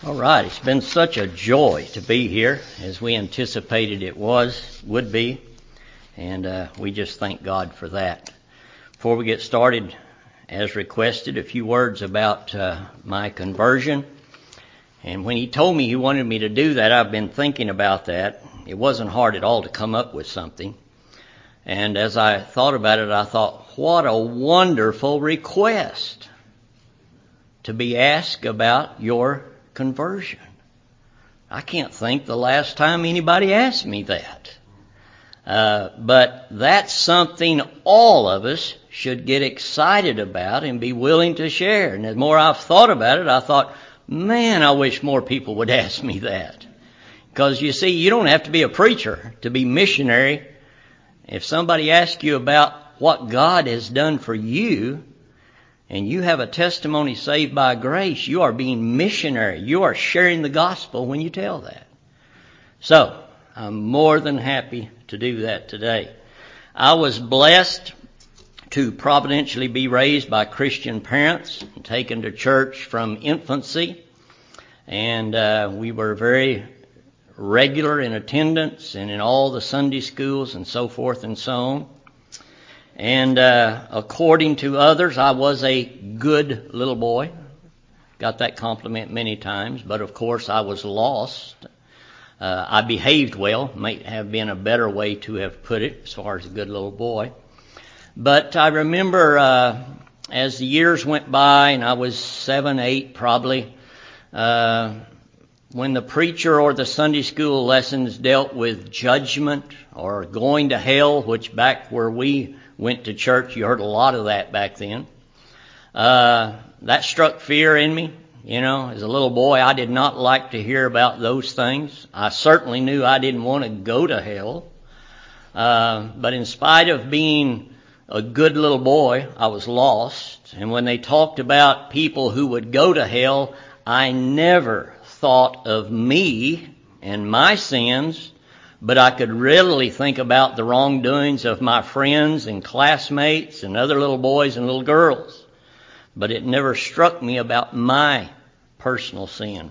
All right, it's been such a joy to be here as we anticipated it would be, and we just thank God for that. Before we get started, as requested, a few words about my conversion. And when he told me he wanted me to do that, I've been thinking about that. It wasn't hard at all to come up with something. And as I thought about it, I thought, what a wonderful request to be asked about your conversion. I can't think the last time anybody asked me that. But that's something all of us should get excited about and be willing to share. And the more I've thought about it, I thought, man, I wish more people would ask me that. Because you see, you don't have to be a preacher to be missionary. If somebody asks you about what God has done for you, and you have a testimony saved by grace, you are being missionary. You are sharing the gospel when you tell that. So, I'm more than happy to do that today. I was blessed to providentially be raised by Christian parents and taken to church from infancy. And we were very regular in attendance and in all the Sunday schools and so forth and so on. And according to others, I was a good little boy. Got that compliment many times, but of course I was lost. I behaved well, might have been a better way to have put it as far as a good little boy. But I remember as the years went by, and I was 7, 8 probably, when the preacher or the Sunday school lessons dealt with judgment or going to hell, which back where we went to church, you heard a lot of that back then. That struck fear in me. You know, as a little boy, I did not like to hear about those things. I certainly knew I didn't want to go to hell. But in spite of being a good little boy, I was lost. And when they talked about people who would go to hell, I never thought of me and my sins, but I could readily think about the wrongdoings of my friends and classmates and other little boys and little girls. But it never struck me about my personal sin.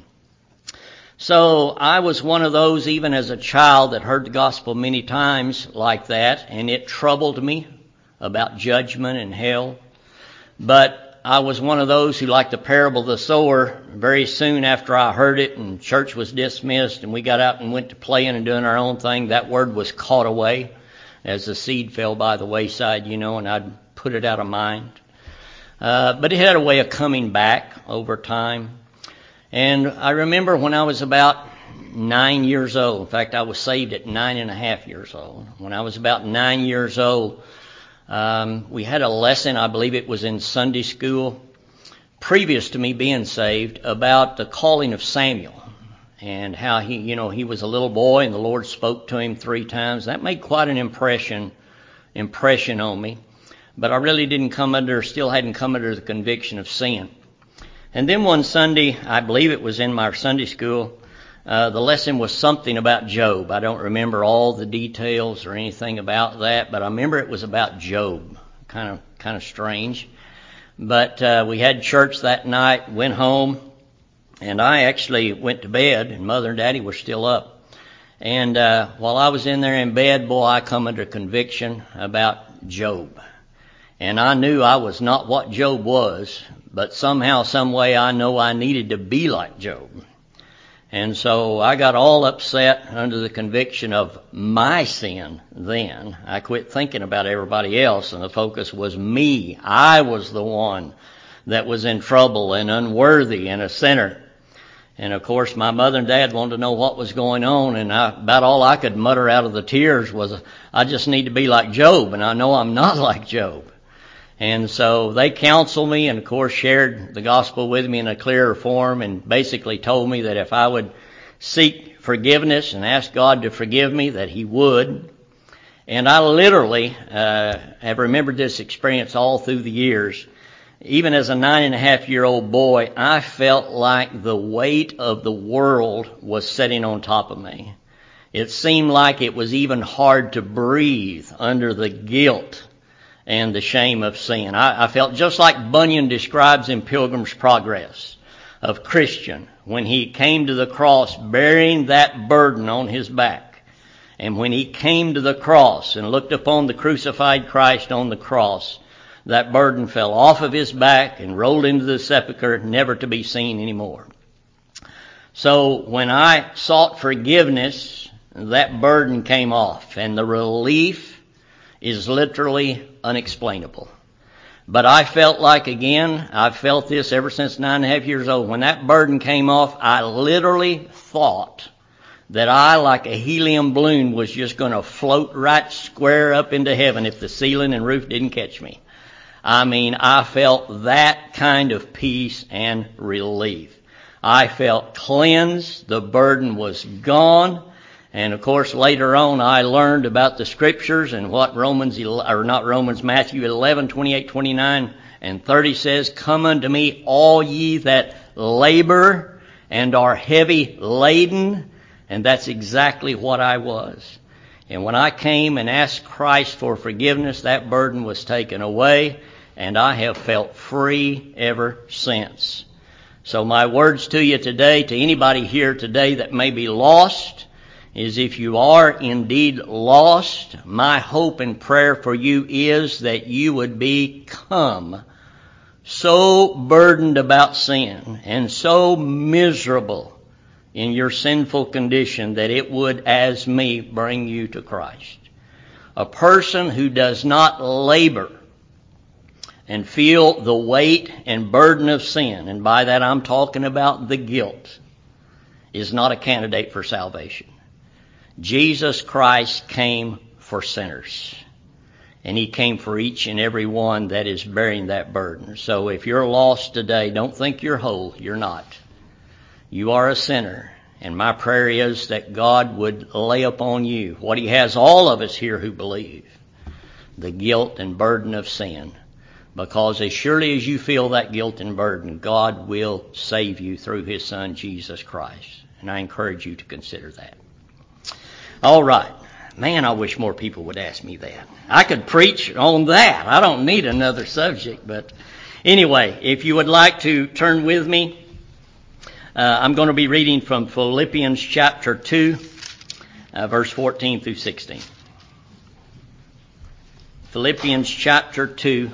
So I was one of those, even as a child, that heard the gospel many times like that, and it troubled me about judgment and hell. But I was one of those who, like the parable of the sower, very soon after I heard it and church was dismissed and we got out and went to playing and doing our own thing, that word was caught away as the seed fell by the wayside, you know, and I'd put it out of mind. But it had a way of coming back over time. And I remember when I was about 9 years old, in fact, I was saved at 9.5 years old. When I was about 9 years old, we had a lesson, I believe it was in Sunday school, previous to me being saved, about the calling of Samuel and how he was a little boy and the Lord spoke to him 3 times. That made quite an impression on me. But I really still hadn't come under the conviction of sin. And then one Sunday, I believe it was in my Sunday school, the lesson was something about Job. I don't remember all the details or anything about that, but I remember it was about Job. Kind of strange. But we had church that night, went home, and I actually went to bed, and Mother and Daddy were still up. And while I was in there in bed, boy, I come under conviction about Job. And I knew I was not what Job was, but somehow, some way, I know I needed to be like Job. And so I got all upset under the conviction of my sin then. I quit thinking about everybody else, and the focus was me. I was the one that was in trouble and unworthy and a sinner. And of course, my mother and dad wanted to know what was going on, and about all I could mutter out of the tears was, I just need to be like Job, and I know I'm not like Job. And so they counseled me and, of course, shared the gospel with me in a clearer form and basically told me that if I would seek forgiveness and ask God to forgive me, that He would. And I literally have remembered this experience all through the years. Even as a 9.5-year-old boy, I felt like the weight of the world was sitting on top of me. It seemed like it was even hard to breathe under the guilt and the shame of sin. I felt just like Bunyan describes in Pilgrim's Progress. of Christian when he came to the cross bearing that burden on his back. And when he came to the cross and looked upon the crucified Christ on the cross, that burden fell off of his back and rolled into the sepulcher, never to be seen anymore. So when I sought forgiveness, that burden came off, and the relief is literally unexplainable. But I felt like, again, I've felt this ever since 9.5 years old. When that burden came off, I literally thought that I, like a helium balloon, was just going to float right square up into heaven if the ceiling and roof didn't catch me. I mean, I felt that kind of peace and relief. I felt cleansed. The burden was gone. And of course, later on, I learned about the scriptures and what Matthew 11, 28, 29, and 30 says, "Come unto me, all ye that labor and are heavy laden." And that's exactly what I was. And when I came and asked Christ for forgiveness, that burden was taken away, and I have felt free ever since. So my words to you today, to anybody here today that may be lost, is if you are indeed lost, my hope and prayer for you is that you would become so burdened about sin and so miserable in your sinful condition that it would, as me, bring you to Christ. A person who does not labor and feel the weight and burden of sin, and by that I'm talking about the guilt, is not a candidate for salvation. Jesus Christ came for sinners, and he came for each and every one that is bearing that burden. So if you're lost today, don't think you're whole. You're not. You are a sinner, and my prayer is that God would lay upon you what he has all of us here who believe, the guilt and burden of sin. Because as surely as you feel that guilt and burden, God will save you through his Son, Jesus Christ. And I encourage you to consider that. All right. Man, I wish more people would ask me that. I could preach on that. I don't need another subject. But anyway, if you would like to turn with me, I'm going to be reading from Philippians chapter 2, verse 14 through 16. Philippians chapter 2,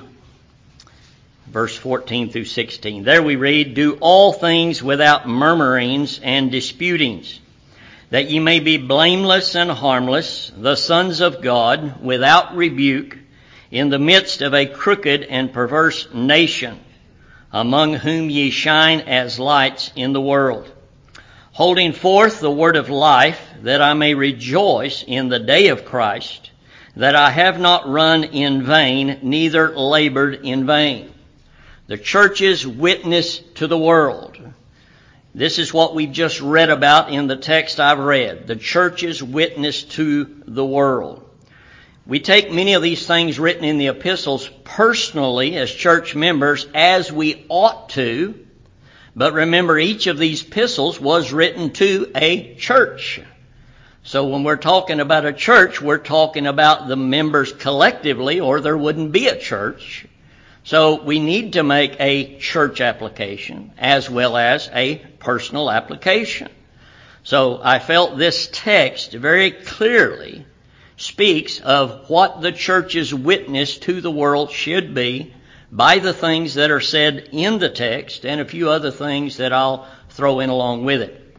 verse 14 through 16. There we read, "Do all things without murmurings and disputings, that ye may be blameless and harmless, the sons of God, without rebuke, in the midst of a crooked and perverse nation, among whom ye shine as lights in the world, holding forth the word of life, that I may rejoice in the day of Christ, that I have not run in vain, neither labored in vain." The church's witness to the world. This is what we've just read about in the text I've read. The church's witness to the world. We take many of these things written in the epistles personally as church members, as we ought to. But remember, each of these epistles was written to a church. So when we're talking about a church, we're talking about the members collectively, or there wouldn't be a church. So we need to make a church application as well as a personal application. So I felt this text very clearly speaks of what the church's witness to the world should be by the things that are said in the text and a few other things that I'll throw in along with it.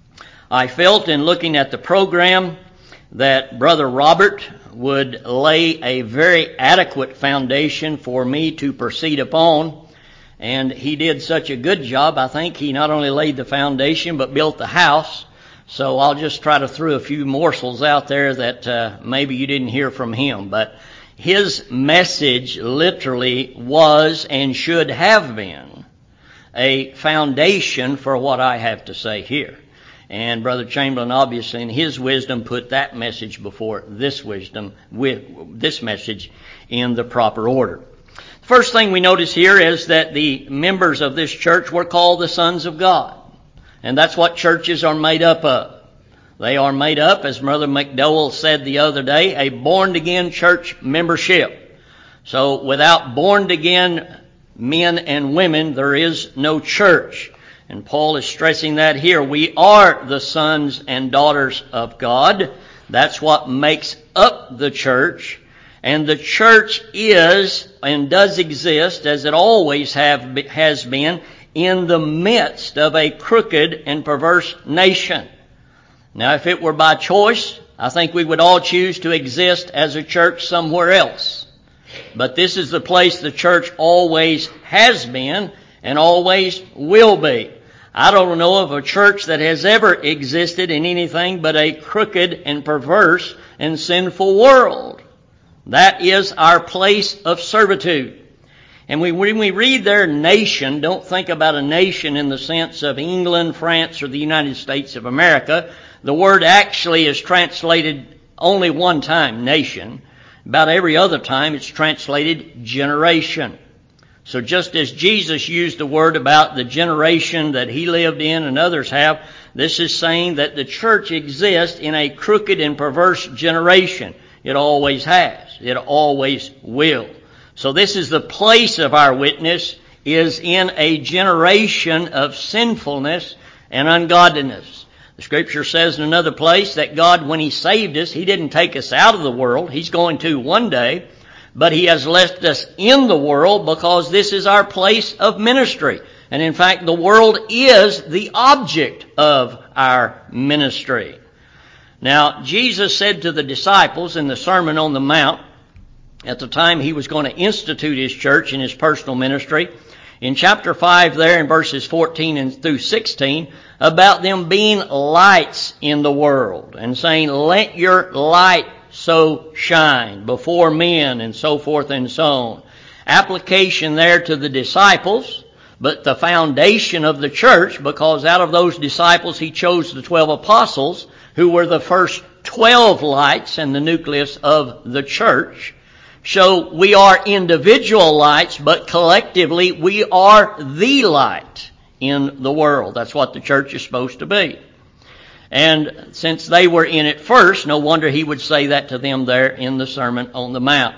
I felt in looking at the program that Brother Robert would lay a very adequate foundation for me to proceed upon. And he did such a good job. I think he not only laid the foundation, but built the house. So I'll just try to throw a few morsels out there that maybe you didn't hear from him. But his message literally was and should have been a foundation for what I have to say here. And Brother Chamberlain, obviously, in his wisdom, put that message before this wisdom, with this message in the proper order. The first thing we notice here is that the members of this church were called the sons of God. And that's what churches are made up of. They are made up, as Brother McDowell said the other day, a born-again church membership. So without born-again men and women, there is no church. And Paul is stressing that here. We are the sons and daughters of God. That's what makes up the church. And the church is and does exist, as it always has been, in the midst of a crooked and perverse nation. Now, if it were by choice, I think we would all choose to exist as a church somewhere else. But this is the place the church always has been and always will be. I don't know of a church that has ever existed in anything but a crooked and perverse and sinful world. That is our place of servitude. And when we read their nation, don't think about a nation in the sense of England, France, or the United States of America. The word actually is translated only one time, nation. About every other time it's translated generation. So just as Jesus used the word about the generation that he lived in and others have, this is saying that the church exists in a crooked and perverse generation. It always has. It always will. So this is the place of our witness, is in a generation of sinfulness and ungodliness. The Scripture says in another place that God, when he saved us, he didn't take us out of the world. He's going to one day. But he has left us in the world because this is our place of ministry. And in fact, the world is the object of our ministry. Now, Jesus said to the disciples in the Sermon on the Mount, at the time he was going to institute his church in his personal ministry, in chapter 5 there in verses 14 and through 16, about them being lights in the world and saying, let your light so shine before men, and so forth and so on. Application there to the disciples, but the foundation of the church, because out of those disciples he chose the 12 apostles, who were the first 12 lights and the nucleus of the church. So we are individual lights, but collectively we are the light in the world. That's what the church is supposed to be. And since they were in it first, no wonder he would say that to them there in the Sermon on the Mount.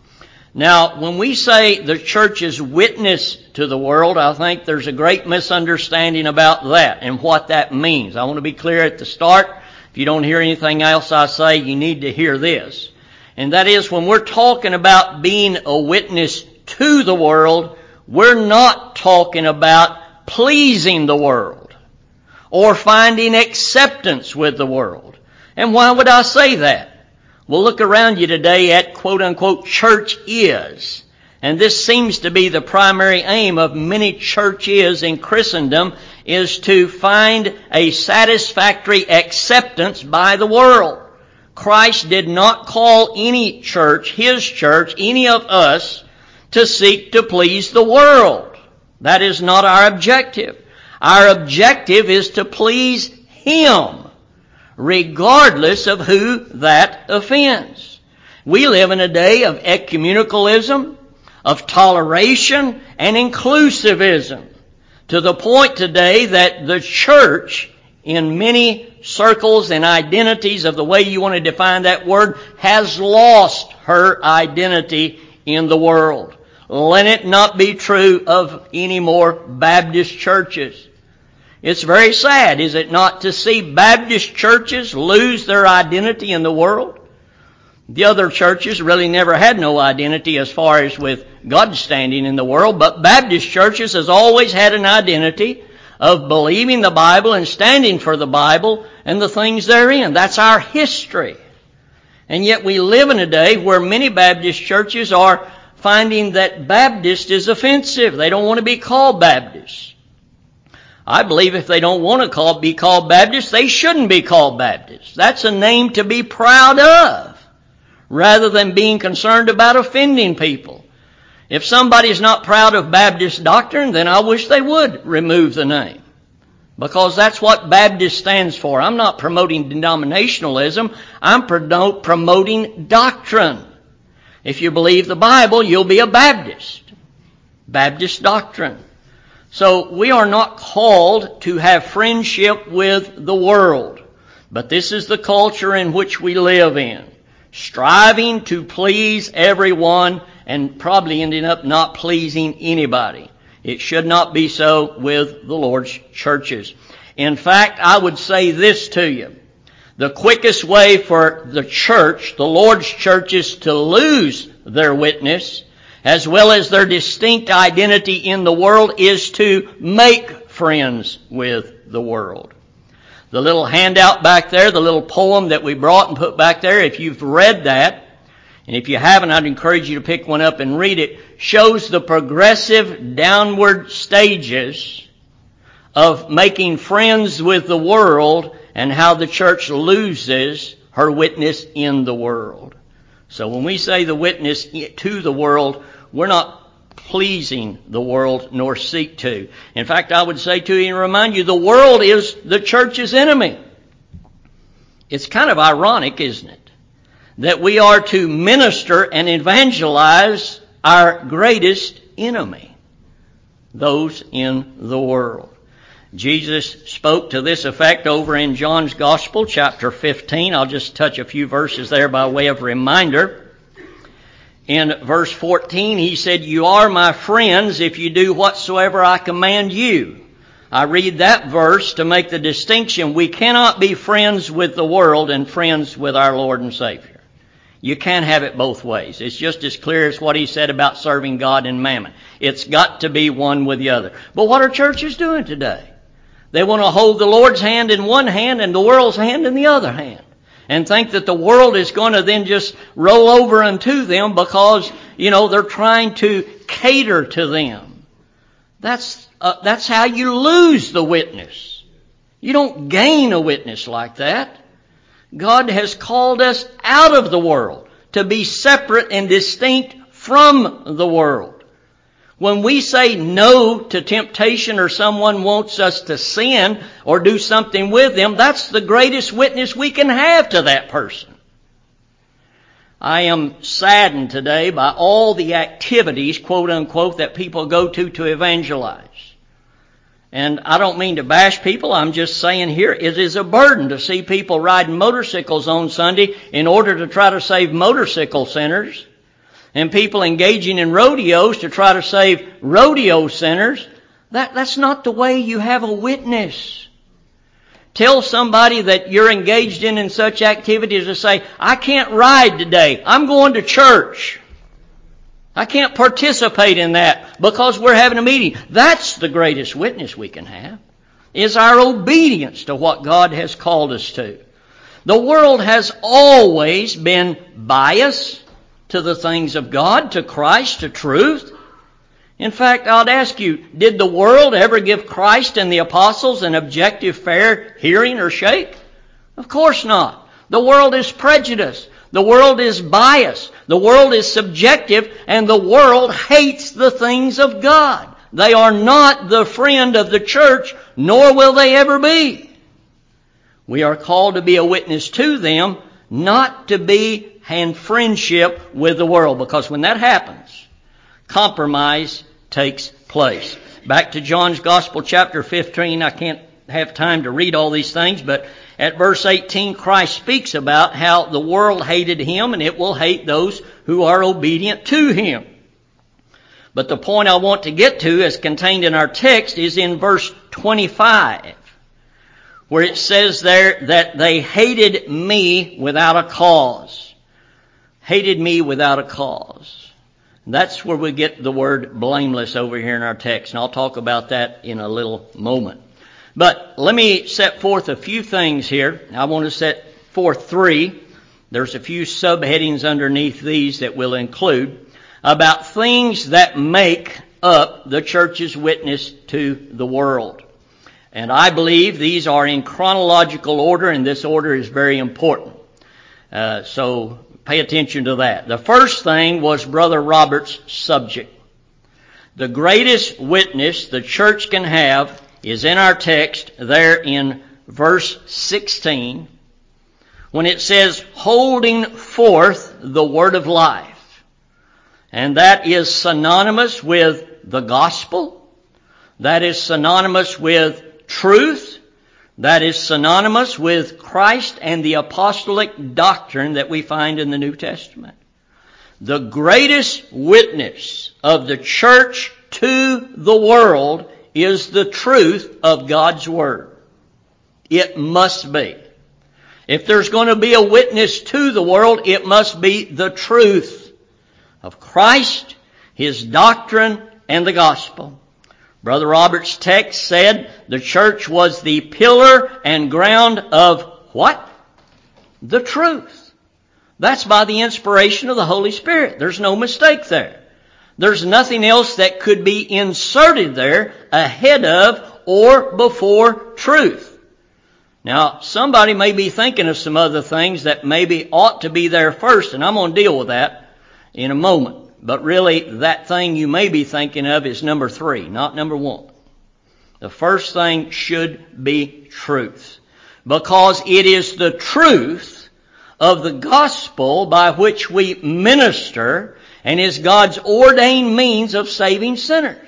Now, when we say the church's witness to the world, I think there's a great misunderstanding about that and what that means. I want to be clear at the start. If you don't hear anything else I say, you need to hear this. And that is, when we're talking about being a witness to the world, we're not talking about pleasing the world or finding acceptance with the world. And why would I say that? Well, look around you today at quote-unquote church is. And this seems to be the primary aim of many churches in Christendom, is to find a satisfactory acceptance by the world. Christ did not call any church, his church, any of us, to seek to please the world. That is not our objective. Our objective is to please him, regardless of who that offends. We live in a day of ecumenicalism, of toleration, and inclusivism, to the point today that the church, in many circles and identities of the way you want to define that word, has lost her identity in the world. Let it not be true of any more Baptist churches. It's very sad, is it not, to see Baptist churches lose their identity in the world? The other churches really never had no identity as far as with God's standing in the world, but Baptist churches has always had an identity of believing the Bible and standing for the Bible and the things therein. That's our history. And yet we live in a day where many Baptist churches are finding that Baptist is offensive. They don't want to be called Baptist. I believe if they don't want to be called Baptist, they shouldn't be called Baptist. That's a name to be proud of, rather than being concerned about offending people. If somebody's not proud of Baptist doctrine, then I wish they would remove the name, because that's what Baptist stands for. I'm not promoting denominationalism. I'm promoting doctrine. If you believe the Bible, you'll be a Baptist. Baptist doctrine. So we are not called to have friendship with the world, but this is the culture in which we live in, striving to please everyone and probably ending up not pleasing anybody. It should not be so with the Lord's churches. In fact, I would say this to you. The quickest way for the church, the Lord's churches, to lose their witness, as well as their distinct identity in the world, is to make friends with the world. The little handout back there, the little poem that we brought and put back there, if you've read that, and if you haven't, I'd encourage you to pick one up and read it, shows the progressive downward stages of making friends with the world and how the church loses her witness in the world. So when we say the witness to the world, we're not pleasing the world nor seek to. In fact, I would say to you and remind you, the world is the church's enemy. It's kind of ironic, isn't it, that we are to minister and evangelize our greatest enemy, those in the world. Jesus spoke to this effect over in John's Gospel, chapter 15. I'll just touch a few verses there by way of reminder. In verse 14, he said, "You are my friends if you do whatsoever I command you." I read that verse to make the distinction. We cannot be friends with the world and friends with our Lord and Savior. You can't have it both ways. It's just as clear as what he said about serving God and mammon. It's got to be one with the other. But what are churches doing today? They want to hold the Lord's hand in one hand and the world's hand in the other hand, and think that the world is going to then just roll over unto them because, they're trying to cater to them. That's how you lose the witness. You don't gain a witness like that. God has called us out of the world to be separate and distinct from the world. When we say no to temptation or someone wants us to sin or do something with them, that's the greatest witness we can have to that person. I am saddened today by all the activities, quote unquote, that people go to evangelize. And I don't mean to bash people. I'm just saying here it is a burden to see people riding motorcycles on Sunday in order to try to save motorcycle centers, and people engaging in rodeos to try to save rodeo centers. That's not the way you have a witness. Tell somebody that you're engaged in such activities to say, "I can't ride today. I'm going to church. I can't participate in that because we're having a meeting." That's the greatest witness we can have, is our obedience to what God has called us to. The world has always been biased to the things of God, to Christ, to truth. In fact, I'd ask you, did the world ever give Christ and the apostles an objective, fair hearing or shake? Of course not. The world is prejudiced. The world is biased. The world is subjective, and the world hates the things of God. They are not the friend of the church, nor will they ever be. We are called to be a witness to them, not to be in friendship with the world, because when that happens, compromise takes place. Back to John's Gospel, chapter 15. I can't have time to read all these things, but at verse 18, Christ speaks about how the world hated him, and it will hate those who are obedient to him. But the point I want to get to, as contained in our text, is in verse 25, where it says there that they hated me without a cause. Hated me without a cause. That's where we get the word blameless over here in our text, and I'll talk about that in a little moment. But let me set forth a few things here. I want to set forth three. There's a few subheadings underneath these that we'll include about things that make up the church's witness to the world. And I believe these are in chronological order, and this order is very important. So pay attention to that. The first thing was Brother Robert's subject. The greatest witness the church can have is in our text there in verse 16, when it says, holding forth the word of life. And that is synonymous with the gospel. That is synonymous with truth. That is synonymous with Christ and the apostolic doctrine that we find in the New Testament. The greatest witness of the church to the world is the truth of God's Word. It must be. If there's going to be a witness to the world, it must be the truth of Christ, His doctrine, and the gospel. Brother Robert's text said the church was the pillar and ground of what? The truth. That's by the inspiration of the Holy Spirit. There's no mistake there. There's nothing else that could be inserted there ahead of or before truth. Now, somebody may be thinking of some other things that maybe ought to be there first, and I'm going to deal with that in a moment. But really, that thing you may be thinking of is number 3, not number 1. The first thing should be truth, because it is the truth of the gospel by which we minister and is God's ordained means of saving sinners.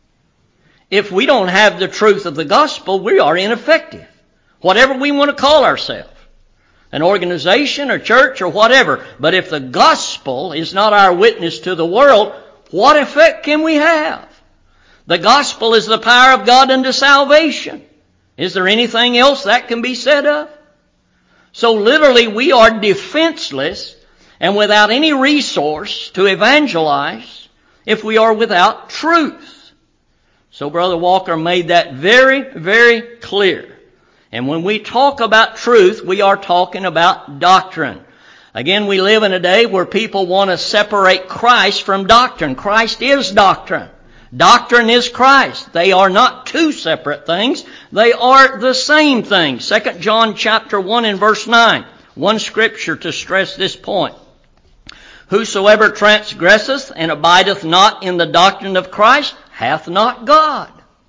If we don't have the truth of the gospel, we are ineffective. Whatever we want to call ourselves, an organization or church or whatever. But if the gospel is not our witness to the world, what effect can we have? The gospel is the power of God unto salvation. Is there anything else that can be said of? So literally we are defenseless and without any resource to evangelize if we are without truth. So Brother Walker made that very, very clear. And when we talk about truth, we are talking about doctrine. Again, we live in a day where people want to separate Christ from doctrine. Christ is doctrine. Doctrine is Christ. They are not two separate things. They are the same thing. 2 John chapter 1 and verse 9. One scripture to stress this point. Whosoever transgresseth and abideth not in the doctrine of Christ hath not God.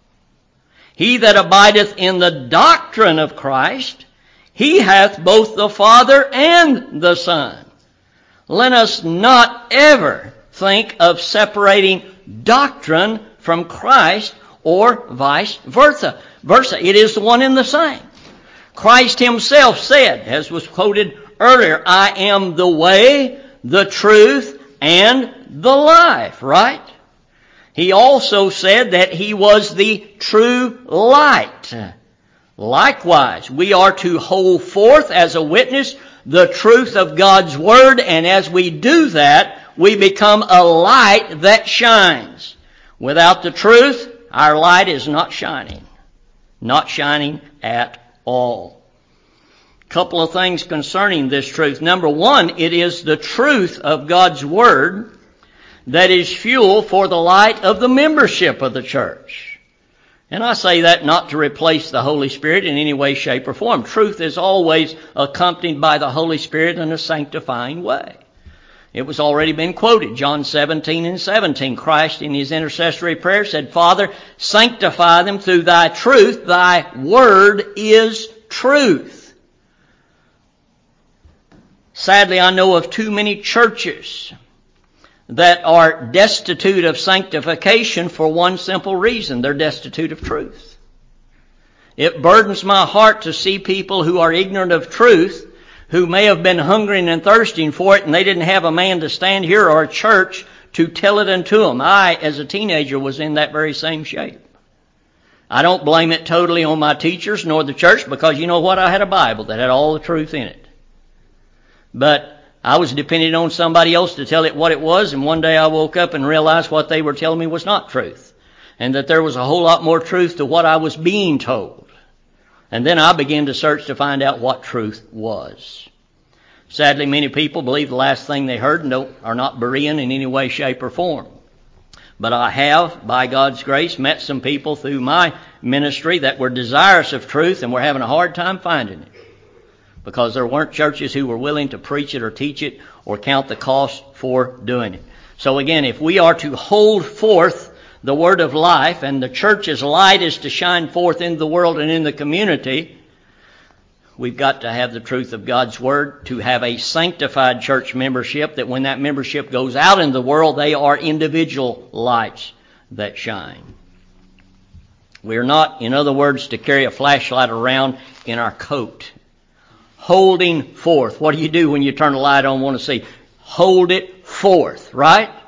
He that abideth in the doctrine of Christ, he hath both the Father and the Son. Let us not ever think of separating doctrine from Christ or vice versa. It is the one and the same. Christ Himself said, as was quoted earlier, I am the way, the truth, and the life, right? He also said that He was the true light. Likewise, we are to hold forth as a witness the truth of God's Word, and as we do that, we become a light that shines. Without the truth, our light is not shining. Not shining at all. A couple of things concerning this truth. Number 1, it is the truth of God's Word that is fuel for the light of the membership of the church. And I say that not to replace the Holy Spirit in any way, shape, or form. Truth is always accompanied by the Holy Spirit in a sanctifying way. It was already been quoted, John 17 and 17. Christ in His intercessory prayer said, Father, sanctify them through Thy truth. Thy Word is truth. Sadly, I know of too many churches that are destitute of sanctification for one simple reason. They're destitute of truth. It burdens my heart to see people who are ignorant of truth, who may have been hungering and thirsting for it, and they didn't have a man to stand here or a church to tell it unto them. I, as a teenager, was in that very same shape. I don't blame it totally on my teachers nor the church, because you know what? I had a Bible that had all the truth in it. But I was dependent on somebody else to tell it what it was, and one day I woke up and realized what they were telling me was not truth, and that there was a whole lot more truth to what I was being told. And then I began to search to find out what truth was. Sadly, many people believe the last thing they heard and are not Berean in any way, shape, or form. But I have, by God's grace, met some people through my ministry that were desirous of truth and were having a hard time finding it, because there weren't churches who were willing to preach it or teach it or count the cost for doing it. So again, if we are to hold forth the word of life, and the church's light is to shine forth in the world and in the community, we've got to have the truth of God's Word to have a sanctified church membership, that when that membership goes out in the world, they are individual lights that shine. We are not, in other words, to carry a flashlight around in our coat. Holding forth. What do you do when you turn the light on and want to see? Hold it forth, right?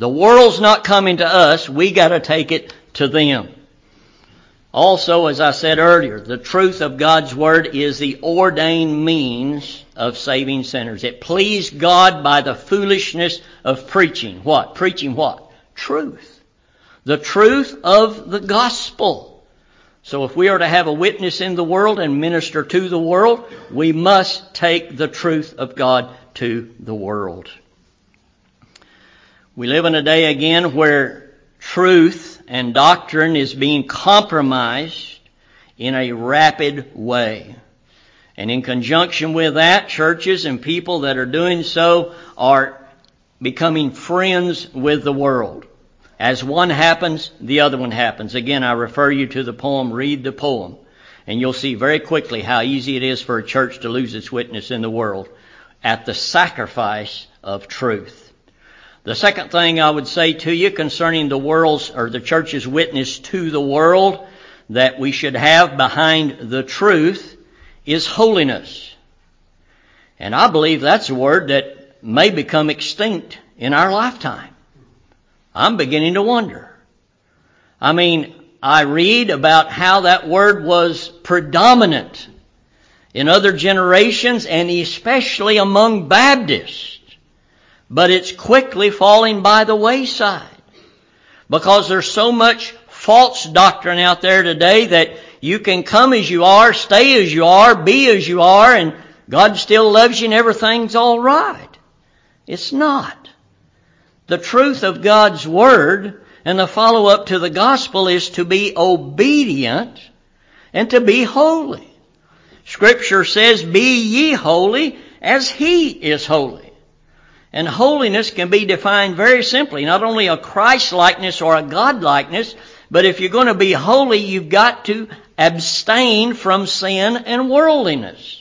The world's not coming to us. We got to take it to them. Also, as I said earlier, the truth of God's Word is the ordained means of saving sinners. It pleased God by the foolishness of preaching. What? Preaching what? Truth. The truth of the gospel. So if we are to have a witness in the world and minister to the world, we must take the truth of God to the world. We live in a day again where truth and doctrine is being compromised in a rapid way. And in conjunction with that, churches and people that are doing so are becoming friends with the world. As one happens, the other one happens. Again, I refer you to the poem, Read the Poem. And you'll see very quickly how easy it is for a church to lose its witness in the world at the sacrifice of truth. The second thing I would say to you concerning the world's or the church's witness to the world that we should have behind the truth is holiness. And I believe that's a word that may become extinct in our lifetime. I'm beginning to wonder. I read about how that word was predominant in other generations and especially among Baptists. But it's quickly falling by the wayside because there's so much false doctrine out there today that you can come as you are, stay as you are, be as you are, and God still loves you and everything's all right. It's not. The truth of God's Word and the follow-up to the gospel is to be obedient and to be holy. Scripture says, "Be ye holy as He is holy." And holiness can be defined very simply, not only a Christ-likeness or a God-likeness, but if you're going to be holy, you've got to abstain from sin and worldliness.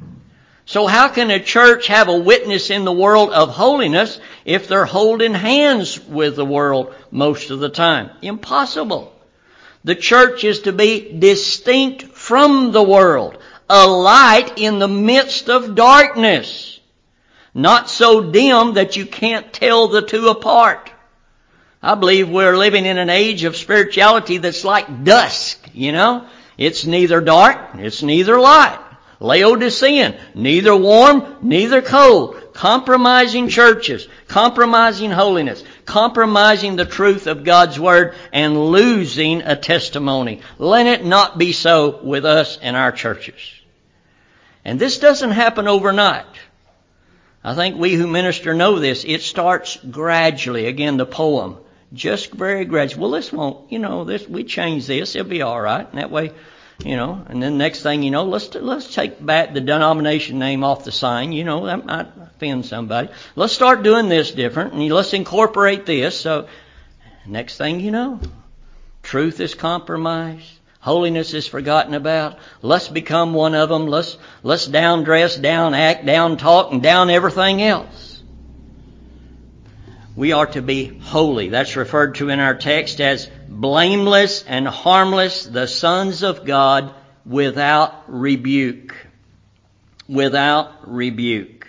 So how can a church have a witness in the world of holiness if they're holding hands with the world most of the time? Impossible. The church is to be distinct from the world, a light in the midst of darkness. Not so dim that you can't tell the two apart. I believe we're living in an age of spirituality that's like dusk, It's neither dark, it's neither light. Laodicean, neither warm, neither cold. Compromising churches, compromising holiness, compromising the truth of God's Word, and losing a testimony. Let it not be so with us and our churches. And this doesn't happen overnight. I think we who minister know this. It starts gradually. Again, the poem. Just very gradually. Well, this won't, we change this. It'll be all right. And that way, and then next thing you know, let's take back the denomination name off the sign. That might offend somebody. Let's start doing this different and let's incorporate this. So next thing you know, truth is compromised. Holiness is forgotten about. Let's become one of them. Let's down dress, down act, down talk, and down everything else. We are to be holy. That's referred to in our text as blameless and harmless, the sons of God, without rebuke. Without rebuke.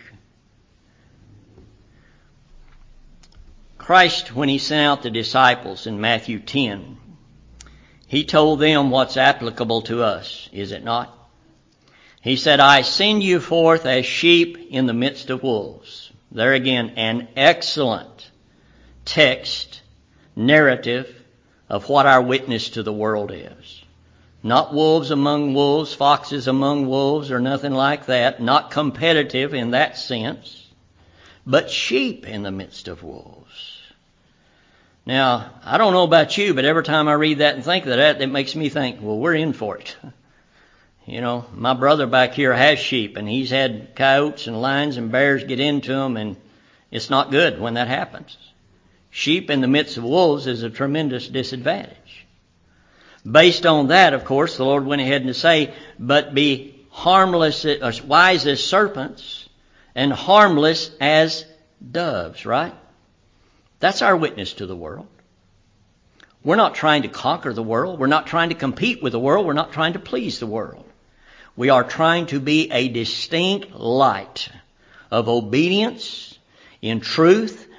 Christ, when He sent out the disciples in Matthew 10, He told them what's applicable to us, is it not? He said, "I send you forth as sheep in the midst of wolves." There again, an excellent text, narrative of what our witness to the world is. Not wolves among wolves, foxes among wolves, or nothing like that. Not competitive in that sense, but sheep in the midst of wolves. Now, I don't know about you, but every time I read that and think of that, it makes me think, well, we're in for it. My brother back here has sheep, and he's had coyotes and lions and bears get into them, and it's not good when that happens. Sheep in the midst of wolves is a tremendous disadvantage. Based on that, of course, the Lord went ahead and say, "But be harmless, wise as serpents, and harmless as doves," right? That's our witness to the world. We're not trying to conquer the world. We're not trying to compete with the world. We're not trying to please the world. We are trying to be a distinct light of obedience in truth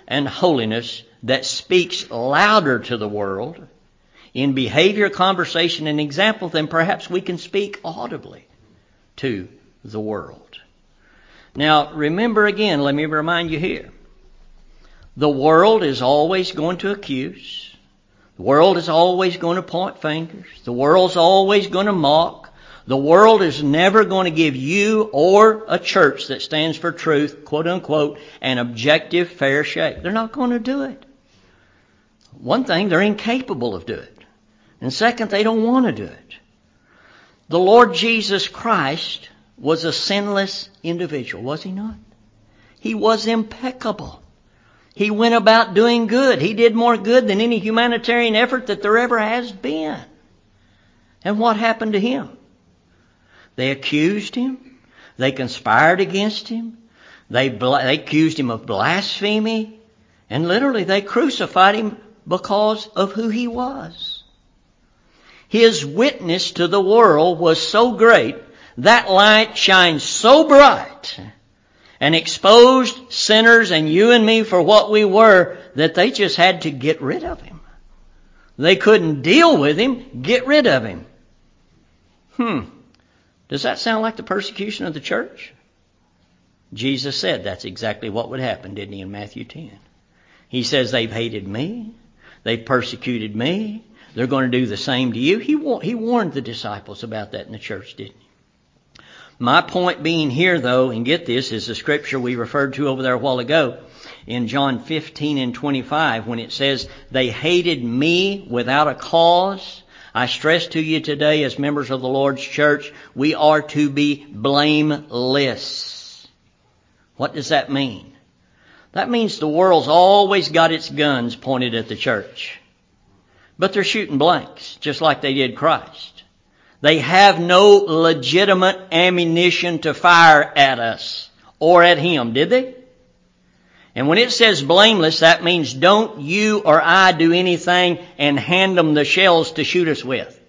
and holiness that speaks louder to the world in behavior, conversation, and example than perhaps we can speak audibly to the world. Now, remember again, let me remind you here. The world is always going to accuse. The world is always going to point fingers. The world's always going to mock. The world is never going to give you or a church that stands for truth, quote unquote, an objective, fair shake. They're not going to do it. One thing, they're incapable of doing it. And second, they don't want to do it. The Lord Jesus Christ was a sinless individual, was he not? He was impeccable. He went about doing good. He did more good than any humanitarian effort that there ever has been. And what happened to him? They accused him. They conspired against him. They accused him of blasphemy. And literally they crucified him because of who he was. His witness to the world was so great, that light shined so bright and exposed sinners and you and me for what we were, that they just had to get rid of him. They couldn't deal with him, get rid of him. Does that sound like the persecution of the church? Jesus said that's exactly what would happen, didn't he, in Matthew 10? He says they've hated me, they've persecuted me, they're going to do the same to you. He warned the disciples about that in the church, didn't he? My point being here, though, and get this, is the scripture we referred to over there a while ago in John 15 and 25 when it says, they hated me without a cause. I stress to you today as members of the Lord's church, we are to be blameless. What does that mean? That means the world's always got its guns pointed at the church. But they're shooting blanks, just like they did Christ. They have no legitimate ammunition to fire at us or at him, did they? And when it says blameless, that means don't you or I do anything and hand them the shells to shoot us with.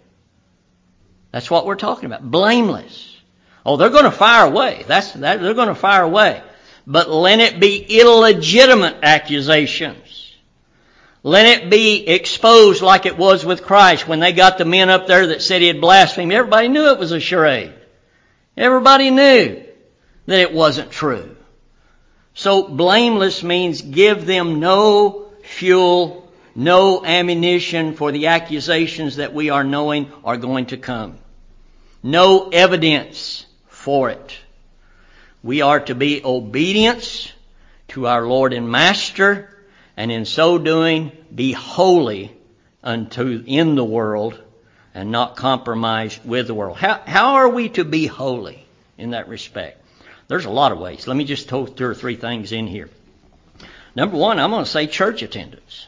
That's what we're talking about. Blameless. Oh, they're going to fire away. They're going to fire away. But let it be illegitimate accusations. Let it be exposed like it was with Christ when they got the men up there that said he had blasphemed. Everybody knew it was a charade. Everybody knew that it wasn't true. So blameless means give them no fuel, no ammunition for the accusations that we are knowing are going to come. No evidence for it. We are to be obedient to our Lord and Master, and in so doing, be holy in the world and not compromise with the world. How are we to be holy in that respect? There's a lot of ways. Let me just throw 2 or 3 things in here. Number one, I'm going to say church attendance.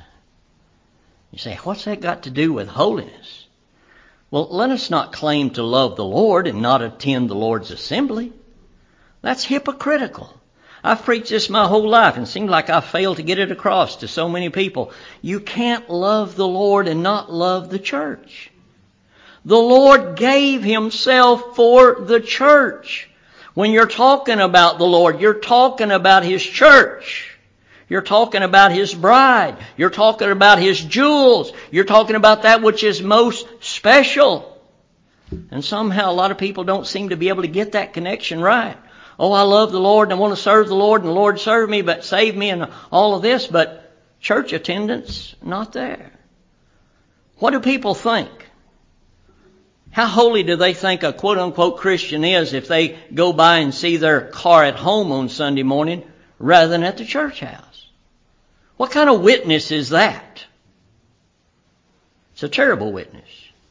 You say, what's that got to do with holiness? Well, let us not claim to love the Lord and not attend the Lord's assembly. That's hypocritical. I've preached this my whole life and it seems like I failed to get it across to so many people. You can't love the Lord and not love the church. The Lord gave himself for the church. When you're talking about the Lord, you're talking about his church. You're talking about his bride. You're talking about his jewels. You're talking about that which is most special. And somehow a lot of people don't seem to be able to get that connection right. Oh, I love the Lord and I want to serve the Lord and the Lord serve me, but save me and all of this, but church attendance, not there. What do people think? How holy do they think a quote-unquote Christian is if they go by and see their car at home on Sunday morning rather than at the church house? What kind of witness is that? It's a terrible witness.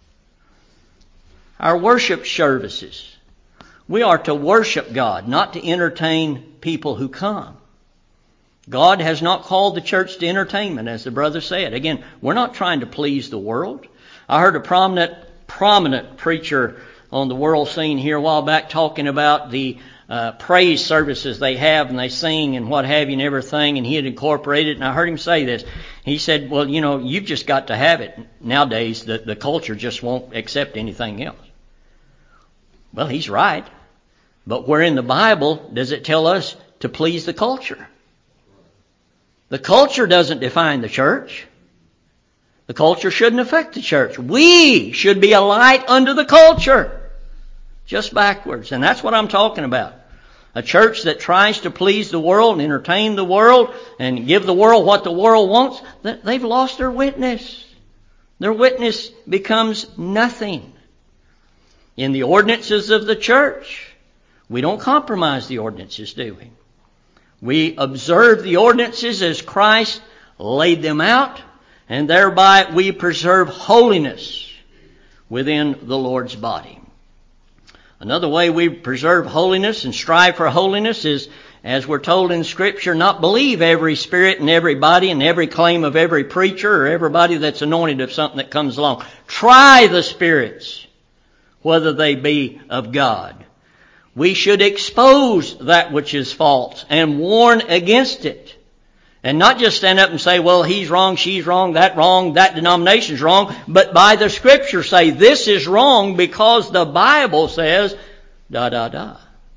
Our worship services. We are to worship God, not to entertain people who come. God has not called the church to entertainment, as the brother said. Again, we're not trying to please the world. I heard a prominent preacher on the world scene here a while back talking about the praise services they have and they sing and what have you and everything, and he had incorporated it, and I heard him say this. He said, well, you know, you've just got to have it. Nowadays, the culture just won't accept anything else. Well, he's right. But where in the Bible does it tell us to please the culture? The culture doesn't define the church. The culture shouldn't affect the church. We should be a light unto the culture. Just backwards. And that's what I'm talking about. A church that tries to please the world and entertain the world and give the world what the world wants, they've lost their witness. Their witness becomes nothing. In the ordinances of the church, we don't compromise the ordinances, do we? We observe the ordinances as Christ laid them out, and thereby we preserve holiness within the Lord's body. Another way we preserve holiness and strive for holiness is, as we're told in Scripture, not believe every spirit and every body and every claim of every preacher or everybody that's anointed of something that comes along. Try the spirits, whether they be of God. We should expose that which is false and warn against it. And not just stand up and say, well, he's wrong, that denomination's wrong, but by the Scripture say, this is wrong because the Bible says, That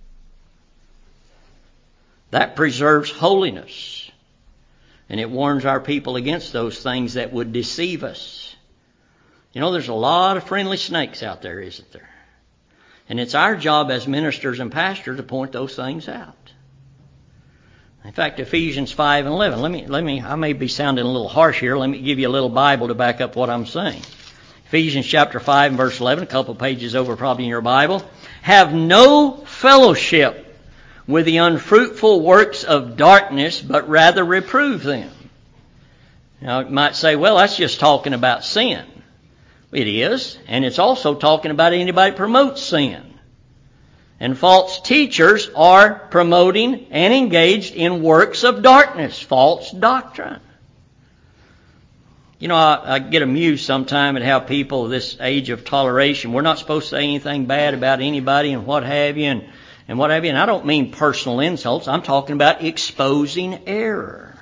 preserves holiness. And it warns our people against those things that would deceive us. You know, there's a lot of friendly snakes out there, isn't there? And it's our job as ministers and pastors to point those things out. In fact, Ephesians 5 and 11. I may be sounding a little harsh here. Let me give you a little Bible to back up what I'm saying. Ephesians chapter 5 and verse 11, a couple pages over probably in your Bible. Have no fellowship with the unfruitful works of darkness, but rather reprove them. Now, you might say, well, that's just talking about sin. It is, and it's also talking about anybody who promotes sin. And false teachers are promoting and engaged in works of darkness, false doctrine. You know, I get amused sometime at how people, this age of toleration, we're not supposed to say anything bad about anybody and what have you, and what have you. And I don't mean personal insults. I'm talking about exposing error.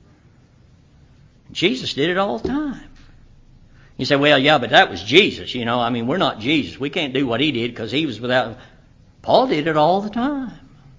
Jesus did it all the time. You say, well, yeah, but that was Jesus. You know, I mean, we're not Jesus. We can't do what he did because he was without... Paul did it all the time.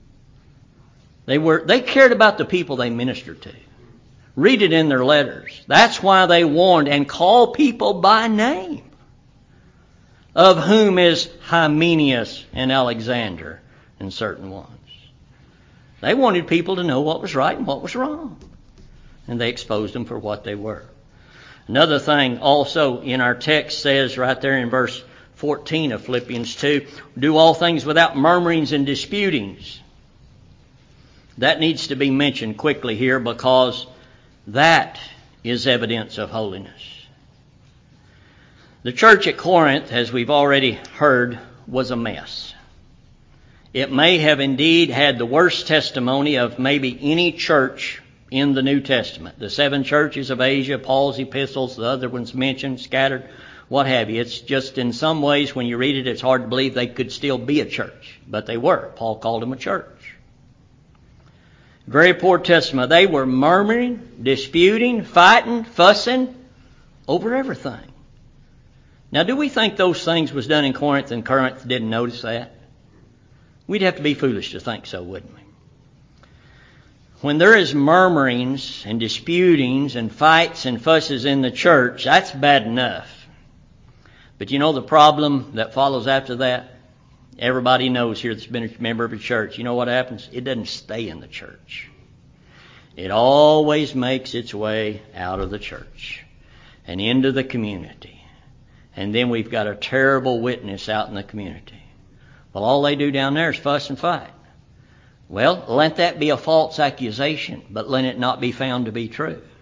They cared about the people they ministered to. Read it in their letters. That's why they warned and called people by name. Of whom is Hymenaeus and Alexander and certain ones. They wanted people to know what was right and what was wrong. And they exposed them for what they were. Another thing also in our text says right there in verse 14 of Philippians 2, do all things without murmurings and disputings. That needs to be mentioned quickly here because that is evidence of holiness. The church at Corinth, as we've already heard, was a mess. It may have indeed had the worst testimony of maybe any church in the New Testament. The 7 churches of Asia, Paul's epistles, the other ones mentioned, scattered, what have you. It's just in some ways when you read it, it's hard to believe they could still be a church. But they were. Paul called them a church. Very poor testimony. They were murmuring, disputing, fighting, fussing over everything. Now, do we think those things was done in Corinth and Corinth didn't notice that? We'd have to be foolish to think so, wouldn't we? When there is murmurings and disputings and fights and fusses in the church, that's bad enough. But you know the problem that follows after that? Everybody knows here that's been a member of a church. You know what happens? It doesn't stay in the church. It always makes its way out of the church and into the community. And then we've got a terrible witness out in the community. Well, all they do down there is fuss and fight. Well, let that be a false accusation, but let it not be found to be true.